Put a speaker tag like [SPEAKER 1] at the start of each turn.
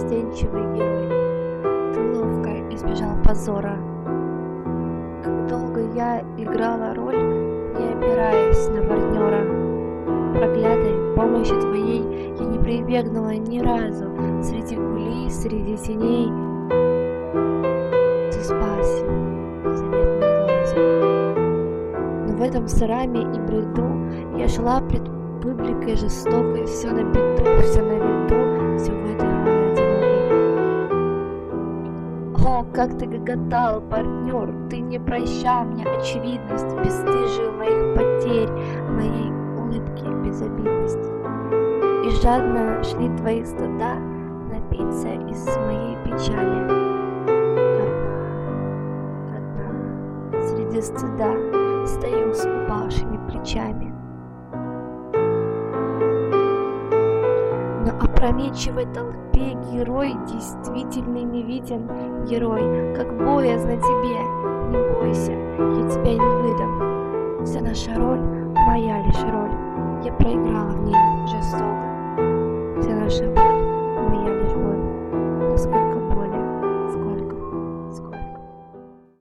[SPEAKER 1] беззастенчивый герой. Ты ловко избежал позора. Как долго я играла роль, не опираясь на партнера. Проклятной помощи твоей я не прибегнула ни разу. Среди кулис, среди теней ты спасся незаметным глазом. Но в этом сраме и бреду я шла пред публикой жестокой, все на беду, все на виду, все в этой роли одинокой. О, как ты гоготал, партнер, ты не прощал мне очевидность, бесстыжие моих потерь, моей улыбки безобидность. И жадно шли твои стада напиться из моей печали. Одна, среди стыда стою с упавшими плечами. Но опрометчивой толпе герой действительно не виден. Герой, как боязно тебе, не бойся, я тебя не выдам. Вся наша роль, моя лишь роль, я проиграла в ней жестоко. Вся наша боль